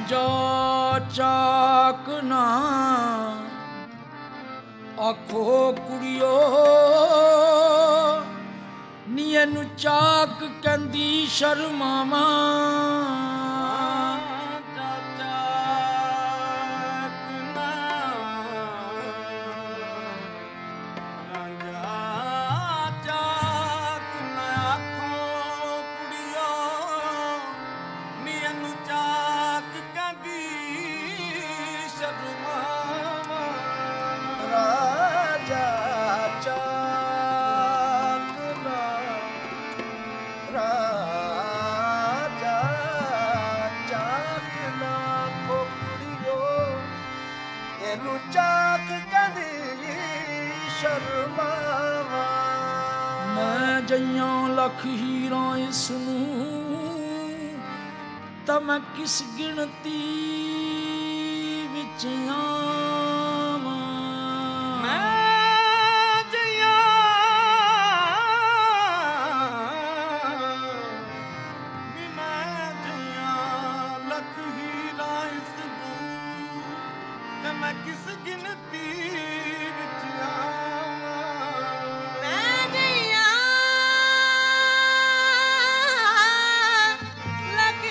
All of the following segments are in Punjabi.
ਰਾਂਝਾ ਚਾਕ ਨਾ ਆਖੋ ਕੁੜੀਓ ਨੀ ਇਹਨੂੰ ਚਾਕ ਕਹਿੰਦੀ ਸ਼ਰਮਾਵਾਂ ਮੈਂ ਜਈਆਂ ਲੱਖ ਹੀਰਾਂ ਇਸ ਨੂੰ ਤਾਂ ਮੈਂ ਕਿਸ ਗਿਣਤੀ ਵਿੱਚ ਆਵਾਂ ਮੈਂ ਜਈਆਂ ਨੀ ਮੈਂ ਜਈਆਂ ਲੱਖ ਹੀਰਾਂ ਇਸ ਨੂੰ ਤਾਂ ਮੈਂ ਕਿਸ ਗਿਣਤੀ ਵਿੱਚ ਆਵਾਂ ਮੈਂ ਜਈਆਂ ਲੱਖ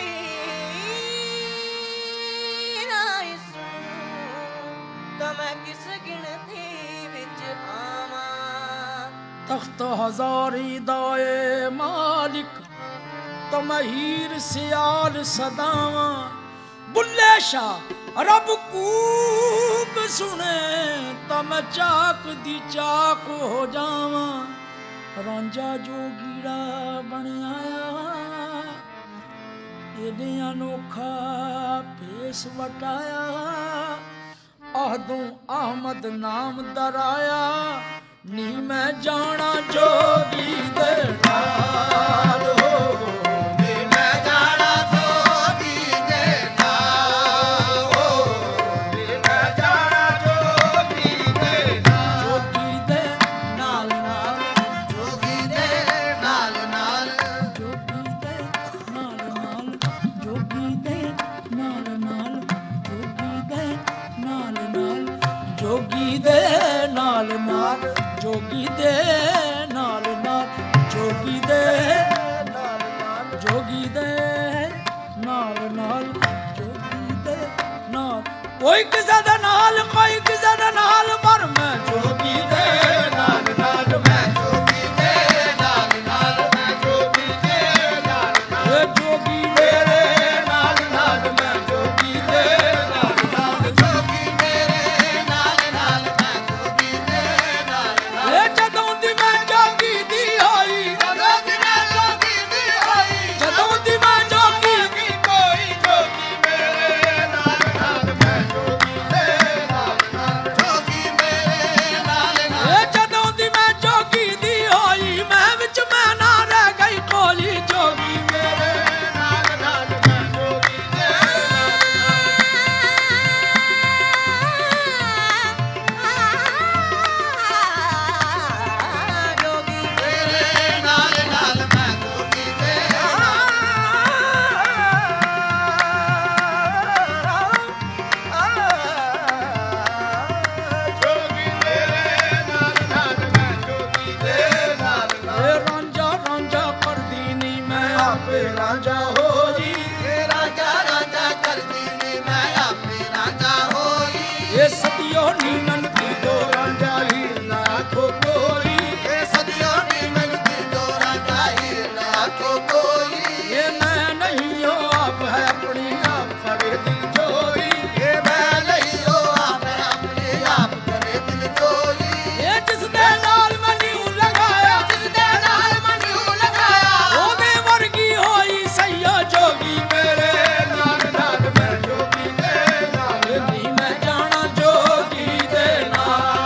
ਹੀਰਾਂ ਇਸ ਨੂੰ ਤਾਂ ਮੈਂ ਕਿਸ ਗਿਣਤੀ ਵਿੱਚ ਆਵਾਂ ਤਖਤ ਹਜ਼ਾਰੀ ਦਾਏ ਮਾਲਿਕ ਤਾਂ ਮੈਂ ਹੀਰ ਸਿਆਲ ਸਦਾਵਾਂ ਬੁੱਲੇ ਸ਼ਾਹ ਰੱਬ ਕੂਕ ਸੁਣੇ ਤਾਂ ਮੈਂ ਚਾਕ ਦੀ ਚਾਕ ਹੋ ਜਾਵਾਂ ਰਾਂਝਾ ਜੋਗੀੜਾ ਬਣਿਆ ਇਹਦੇ ਅਨੋਖਾ ਭੇਸ ਵਟਾਇਆ ਆਹਦੋਂ ਅਹਮਦ ਨਾਮ ਦਰਾਇਆ ਨੀ ਮੈਂ ਜਾਣਾ ਜੋਗੀ ਦੇ ਨਾਲ ਹੋ ਜੋਗੀ ਦੇ ਨਾਲ ਨਾਲ ਜੋਗੀ ਦੇ ਨਾਲ ਨਾਲ ਜੋਗੀ ਦੇ ਨਾਲ ਨਾਲ ਜੋਗੀ ਦੇ ਨਾਲ ਨਾਲ ਜੋਗੀ ਦੇ ਨਾਲ ਕੋਈ ਕਿਸੇ ਦੇ ਨਾਲ ਕੋਈ ਕਿਸੇ ਦੇ ਨਾਲ ਪਰ ਮੈਂ ਜੋਗੀ ਦੇ ਨਾਲ ਨਾਲ ਮੈਂ ਜੋਗੀ ਦੇ ਨਾਲ ਨਾਲ ਮੈਂ ਜੋਗੀ ਦੇ ਨਾਲ ਨਾਲ ਜੋਗੀ ਮੇਰੇ ਨਾਲ ਨਾਲ ਮੈਂ ਜੋਗੀ ਦੇ ਨਾਲ ਨਾਲ ਜੋਗੀ ਮੇਰੇ ਨਾਲ ਨਾਲ ਮੈਂ ਜੋਗੀ ਦੇ ਨਾਲ ਨਾਲ ਇਹ ਜਦੋਂ ਦੀ ਮੈਂ ਜੋਗੀ ਦੀ ਹੋਈ ਜਦੋਂ ਦੀ ਮੈਂ ਜੋਗੀ ਦੀ ਹੋਈ ਜਦੋਂ ਦੀ ਮੈਂ ਜੋਗੀ ਦੀ ਕੋਈ ਜੋਗੀ ਮੇਰੇ ਨਾਲ ਨਾਲ ਮੈਂ ਜੋਗੀ ਦੇ ਨਾਲ ਨਾਲ ਜੋਗੀ ਮੇਰੇ ਨਾਲ ਨਾਲ ਇਹ ਜਦੋਂ ਦੀ ਮੈਂ ਜੋਗੀ ਦੀ ਹੋਈ ਮੈਂ ਵਿੱਚ ਮੈਂ ਨਾ ਰਹਿ ਗਈ ਕੋਲੀ ਜੋਗੀ ਮੇਰੇ ਨਾਲ ਨਾਲ ਮੈਂ ਜੋਗੀ ਦੇ ਜੋਗੀ ਮੇਰੇ ਨਾਲ ਨਾਲ ਮੈਂ ਜੋਗੀ ਦੇ ਜੋਗੀ ਮੇਰੇ ਨਾਲ ਨਾਲ ਮੈਂ ਜੋਗੀ ਦੇ ਨਾਲ ਨਾਲ ਇਹ ਰਾਂਝਾ ਰਾਂਝਾ ਕਰਦੀ ਨੀ ਮੈਂ ਆਪੇ ਰਾਂਝਾ ਹੋ ਜੀ ਇਹ ਰਾਜਾ ਰਾਜਾ ਕਰਦੀ ਨੀ ਮੈਂ ਆਪੇ ਰਾਜਾ ਹੋਈ ਇਹ ਸਤਿਓ ਨੀ ਨਨਕੀ ਦੋ ਰਾਂਝਾ ਹੀਰ ਨਾ ਆਖੋ ਕੋਈ ਇਹ ਸਦੀਆਂ ਦੀ ਮਿਲਦੀ ਦੋ ਰਾਜਾ ਹੀ ਲਾਖੋ ਕੋਈ ਇਹ ਮੈਂ ਨਹੀਂ ਹੋ ਆਪ ਹੈ ਆਪਣੀ ਆਪ ਫੜੇ ਦਿਲ ਜੋਈ ਇਹ ਮੈਂ ਨਹੀਂ ਹੋ ਆਪ ਆਪਣੇ ਆਪ ਕਰੇ ਦਿਲ ਜੋਈ ਇਹ ਜਿਸ ਦੇ ਨਾਲ ਮੈਨੂੰ ਲਗਾਇਆ ਜਿਸ ਦੇ ਨਾਲ ਮੈਨੂੰ ਲਗਾਇਆ ਉਹਦੇ ਵਰਗੀ ਹੋਈ ਸਈਆ ਜੋਗੀ ਮੇਰੇ ਨਾਲ ਨਾਲ ਮੈਂ ਜੋਗੀ ਦੇ ਨਾਲ ਨਹੀਂ ਮੈਂ ਜਾਣਾ ਜੋਗੀ ਦੇ ਨਾਲ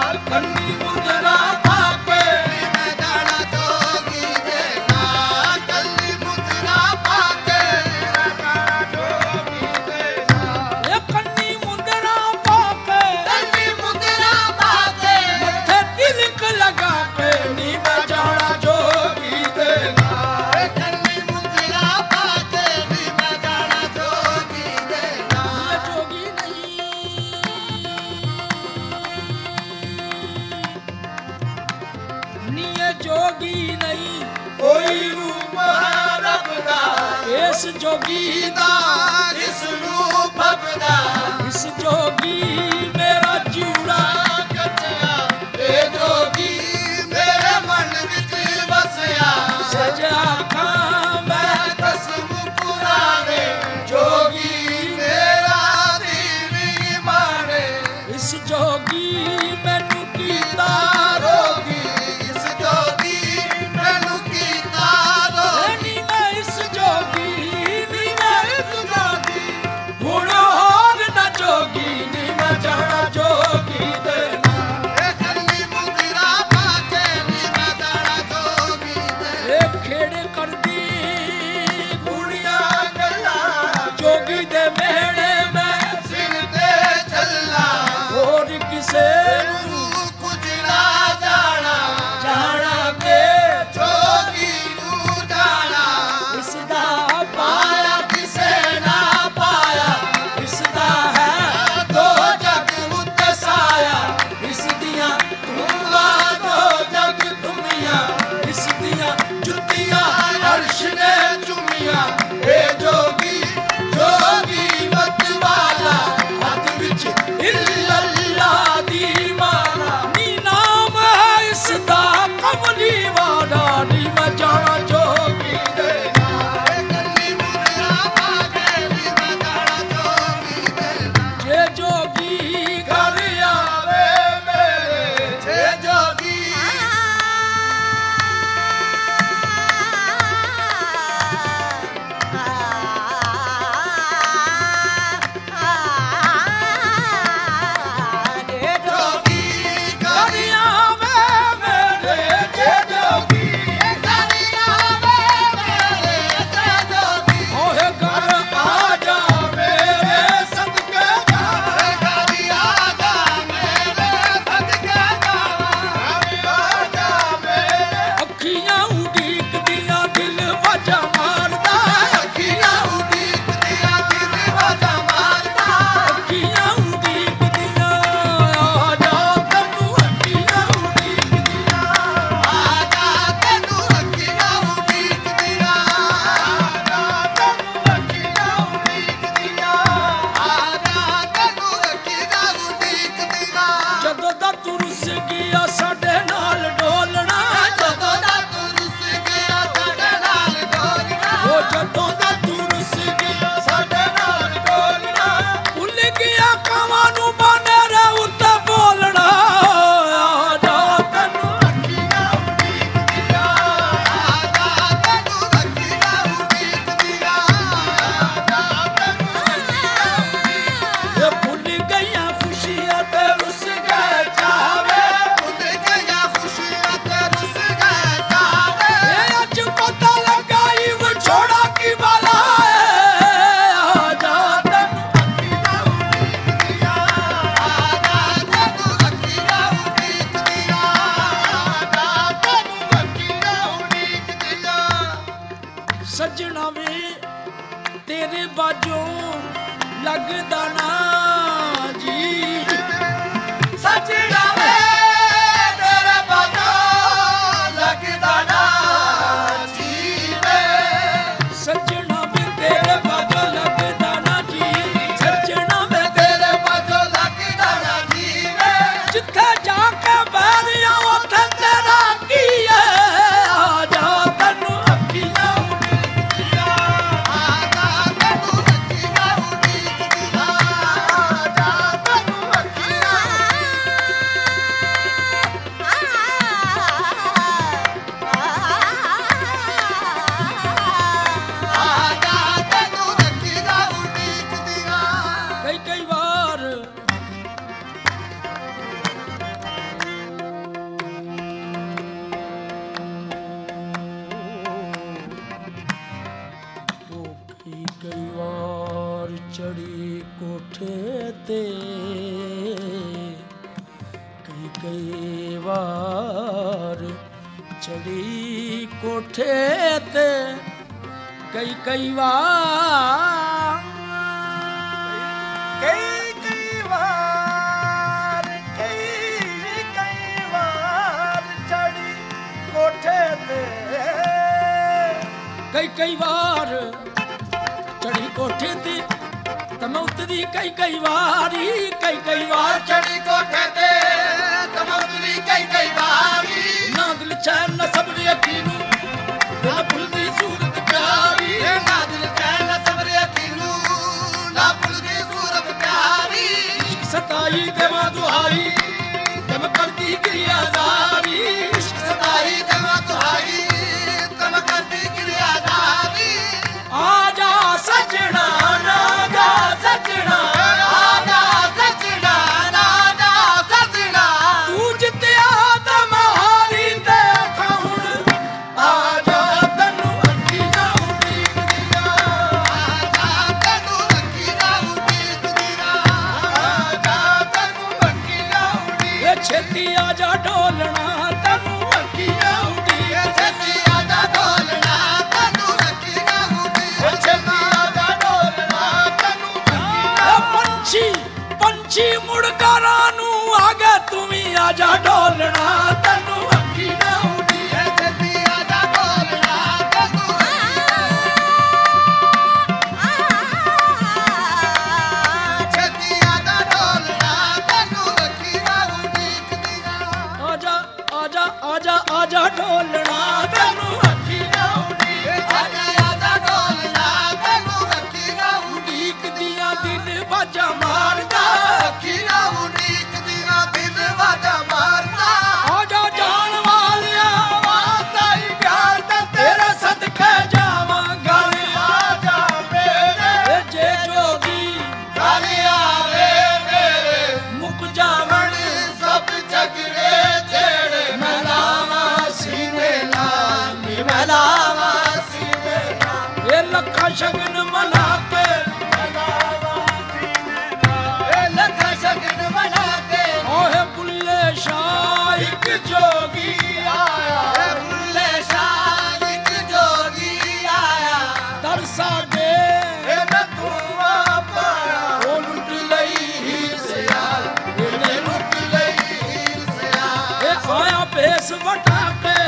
जोगी नहीं ਕੋਈ ਰੂਪ ਹੈ ਰੱਬ ਦਾ इस जोगी दा ਇਸ ਰੂਪ ਦਾ इस जोगी मेरा चूड़ा ਕੱਟਿਆ ਇਹ ਜੋਗੀ ਮੇਰੇ ਮਨ ਵਿੱਚ ਵਸਿਆ सजा खा मैं ਕਸਮ ਪੁਰਾਣੇ ਜੋਗੀ ਮੇਰਾ ਦੀਨ ਮਾਣੇ इस जोगी मैनू कीता ਰੋਗੀ ਇਸ ਜੋਗੀ ਮੈਨੂੰ ਕੀਤਾ ਰੋਗੀ नी मैं इस जोगी नी मैं ਇਸ ਜੋਗੀ हुण होर ना जोगी नी मैं जाना जोगी दे ਇਹ ਖੱਲੀ ਮੁਦਰਾ ਪਾ ਕੇ ਨੀ ਮੈਂ ਜਾਣਾ ਜੋਗੀ ਦੇ ए खेड़े करदी ਕੁੜੀਆਂ ਗੱਲਾਂ जोगी दे मेहणे मैं ਸਿਰ ਤੇ ਚੱਲਾ और किसे नू ਤੂੰ ਕੁਝ ਨਾ ਜਾਣਾ जाना के ਜੋਗੀ ਨੂੰ ਜਾਣਾ इसदा पाया ਪਾਇਆ ਕਿਸੇ ਨਾ ਪਾਇਆ इसदा है ਦੋ ਜਗ ਉੱਤੇ ਸਾਇਆ इस दियां ਤੁਮਾ ਦੋ ਜਗ ਤੁਮੀਆਂ इस दियां ਜੁੱਤੀਆਂ ਅਰਸ਼ ਨੇ ਚੁੰਮੀਆਂ ਇਹ ਜੋਗੀ ਜੋਗੀ ਮਤ ਵਾਲਾ ਹੱਥ ਵਿੱਚ इल्लल्लाह दी माला नी नाम है इसदा कमली वाला नी मैं जाना जोगी दे ਇਹ ਕੱਲੀ ਮੁਦਰਾ ਪਾ ਕੇ ਨੀ ਮੈਂ ਜਾਣਾ ਜੋਗੀ ਦੇ जे जोगी घर आवे मेरे ਜੇ ਜੋਗੀ ਜੋਗੀ घर आवे मेरे जे जोगी ओहे घर आ जा मेरे सदके अखियां उड़ीक दिया दिल वजा मारदा अखियां उड़ीक दिया आ जा तन्नू अखियां उड़ीक ਜਦੋਂ ਦਾ ਤੂੰ ਰੁੱਸ ਗਿਆ ਸਾਡੇ ਨਾਲ ਡੋਲਣਾ ਉਹ ਜਦੋਂ ਦਾ ਤੂੰ ਰੁੱਸ ਗਿਆ ਸਾਡੇ ਨਾਲ ਡੋਲਣਾ ਭੁੱਲ ਗਿਆ ਕਾਵਾਂ ਨੂੰ ਬਾਨੇਰੇ ਉੱਤੇ ਬੋਲਣਾ ਆ ਜਾ ਤੈਨੂੰ ਇਹ ਭੁੱਲ ਗਈਆਂ ਖੁਸ਼ੀਆਂ ਤੇ ਰੁੱਸ ਗਏ ਚਾਵੇ ਇਹ ਅੱਜ ਪਤਾ ਲੱਗਾ ਈ ਵਿਛੋੜਾ ਕੀ ਵਾਲਾ ਹੈ ਆ ਜਾ ਤੈਨੂੰ ਸੱਜਣਾ ਵੇ ਤੇਰੇ ਬਾਝੋਂ ਲੱਗਦਾ ਨਾ ਜੀ ਸੱਜਣਾ ਵੇ ਤੇਰੇ ਬਾਝੋਂ ਲੱਗਦਾ ਨਾ ਜੀਵੇ ਸੱਜਣਾ ਵੇ ਤੇਰੇ ਬਾਝੋਂ ਲੱਗਦਾ ਨਾ ਜੀ ਸੱਜਣਾ ਵੇ ਤੇਰੇ ਬਾਝੋਂ ਲੱਗਦਾ ਨਾ ਜੀਵੇ ਜਿੱਥੇ ਜਾ ਕੇ ਬੈਰੀਆਂ ਉੱਥੇ ਤੇਰਾ ਕੀ ਹੈ ਆ ਜਾ ਤੈਨੂੰ ਅੱਖੀਆਂ ਕਈ ਵਾਰ ਕਈ ਵਾਰ ਚੜੀ ਕੋਠੇ ਤੇ ਕਈ ਵਾਰ ਚੜੀ ਕੋਠੇ ਤੇ ਕਈ ਵਾਰ ਕਈ ਵਾਰ ਚੜੀ ਕੋਠੇ ਕਈ ਵਾਰ ਚੜੀ ਕੋਠੇ ਤੇ ਤਮ ਉਤਰੀ ਕਈ ਵਾਰੀ ਕਈ ਵਾਰ ਚੜੀ ਕੋਠੇ ਤੇ ਤਮੌਤਰੀ ਕਈ ਵਾਰੀ ਨਾ ਦਿਲ ਚੈਨ ਨਾ ਸਬਰ ਯਕੀਨੂ ਨਾ ਭੁੱਲਦੀ ਸੂਰਤ ਪਿਆਰੀ ਇਹ ਨਾ ਦਿਲ ਚੈਨ ਨਾ ਸਬਰ ਯਕੀਨੂ ਨਾ ਭੁੱਲਦੀ ਸੂਰਤ ਪਿਆਰੀ ਇਸ਼ਕ ਸਤਾਈ ਦੇਵਾਂ ਦੁਹਾਈ ਤਮ ਕਰਦੀ ਕਿਰਿਆਦਾਰੀ ਇਸ਼ਕ ਸਤਾਈ ਦੇਵਾਂ ਦੁਹਾਈ ਤਮ ਕਰਦੀ ਕਿਰਿਆਦਾਰੀ ਆ ਜਾ ਸਜਣਾ ਨਾ ਜਾ ਸਜਣਾ ਆਜਾ ਸਜਣਾ ਨਾਦਾ ਸਜਣਾ ਤੂੰ ਜਿੱਤਿਆ ਤਾਂ ਮਹਾਰੀ ਤੇ ਖਾਉਣ ਆ ਜਾ ਤੈਨੂੰ ਅੱਖੀ ਨਾ ਉਡੀਕਦੀਆਂ ਆਜਾ ਤੈਨੂੰ ਰੱਖੀ ਨਾ ਉਡੀਕਦੀਆਂ ਆਜਾ ਤੈਨੂੰ ਰੱਖੀ ਨਾ ਉਡੀਕ ਇਹ ਛੇਤੀ ਆ ਜਾ ਢੋਲਣਾ ਤੈਨੂੰ ਅੱਖੀ ਨਾ ਉਡੀਕ ਛੇਤੀ ਆਜਾ ਢੋਲਣਾ ਤੈਨੂੰ ਰੱਖੀ ਨਾ ਉਡੀਕ ਛੇਤੀ ਆਜਾ ਢੋਲਣਾ ਤੈਨੂੰ ਪੰਛੀ ਪੰਛੀ ਮੁੜ ਘਰਾਂ ਨੂੰ ਆ ਗਿਆ ਤੂੰ ਵੀ ਆ ਜਾ ਢੋਲਣਾ ਤੈਨੂੰ ਅੱਖੀ ਨਾ ਉਡੀਕ ਛੇਤੀ ਆਜਾ ਢੋਲਣਾ ਤੈਨੂੰ ਛੇਤੀ ਆਜਾ ਢੋਲਣਾ ਤੈਨੂੰ ਰੱਖੀ ਨਾ ਉਡੀਕਦੀਆਂ ਆ ਜਾ ਆ ਜਾ ਆ ਜਾ ਆ ਜਾ ਢੋਲਣਾ ਤੈਨੂੰ ਅੱਖੀ ਨਾ ਉਡੀਕ ਆਜਾ ਢੋਲਣਾ ਤੈਨੂੰ ਰੱਖੀ ਨਾ ਉਡੀਕਦੀਆਂ ਦਿਨ ਵਾਜਾ ਮਾਰਦਾ ਰੱਖੀ ਨਾ ਉਡੀਕਦੀਆਂ ਦਿਨ ਵਾਜਾ ਮਾਰਦਾ ਆ ਜਾ ਜਾਣ ਵਾਲਿਆ ਵਾਸਤਾ ਹੀ ਪਿਆਰ ਦਾ ਤੇਰੇ ਸਦਕੇ ਜਾਵਾਂ ਗਾਣੇ ਆਜਾ ਮੇਰੇ ਜੇ ਜੋਗੀ ਘਰ ਆਵੇ ਮੇਰੇ ਮੁੱਕ ਜਾਵਣ ਸਭ ਝਗੜੇ ਜਿਹੜੇ ਮੈਂ ਲਾਵਾਂ ਸੀਨੇ ਨਾਲ ਨੀ ਮੈਂ ਲਾਵਾਂ ਸੀਨੇ ਨਾਲ ਇਹ ਲੱਖਾਂ ਸ਼ਗਨ ਮਨਾ ਕੇ ਇਹ ਲੱਖਾਂ ਸ਼ਗਨ ਮਨਾ ਕੇ ਓਏ ਬੁੱਲੇ ਸ਼ਾਹ ਇੱਕ ਜੋਗੀ ਆਇਆ ਇਹ ਬੁੱਲੇ ਸ਼ਾਹ ਇੱਕ ਜੋਗੀ ਆਇਆ ਦਰ ਸਾਡੇ ਇਹ ਨਥੂਆ ਪਾਇਆ ਉਹ ਲੁੱਟ ਲਈ ਹੀਰ ਸਿਆਲ ਇਹਨੇ ਲੁੱਟ ਲਈ ਹੀਰ ਸਿਆਲ ਇਹ ਆਇਆ ਭੇਸ ਵਟਾ ਕੇ